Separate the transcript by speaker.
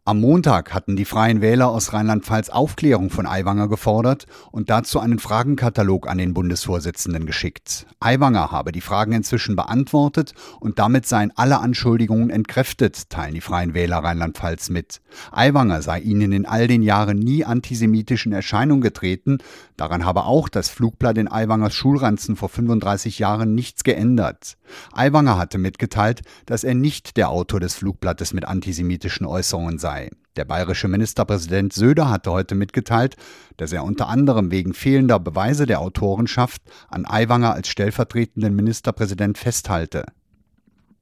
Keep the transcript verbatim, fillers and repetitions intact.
Speaker 1: Am Montag hatten die Freien Wähler aus Rheinland-Pfalz Aufklärung von Aiwanger gefordert und dazu einen Fragenkatalog an den Bundesvorsitzenden geschickt. Aiwanger habe die Fragen inzwischen beantwortet und damit seien alle Anschuldigungen entkräftet, teilen die Freien Wähler Rheinland-Pfalz mit. Aiwanger sei ihnen in all den Jahren nie antisemitisch in Erscheinung getreten. Daran habe auch das Flugblatt in Aiwangers Schulranzen vor fünfunddreißig Jahren nichts geändert. Aiwanger hatte mitgeteilt, dass er nicht der Autor des Flugblattes mit antisemitischen Äußerungen sei. Der bayerische Ministerpräsident Söder hatte heute mitgeteilt, dass er unter anderem wegen fehlender Beweise der Autorenschaft an Aiwanger als stellvertretenden Ministerpräsident festhalte.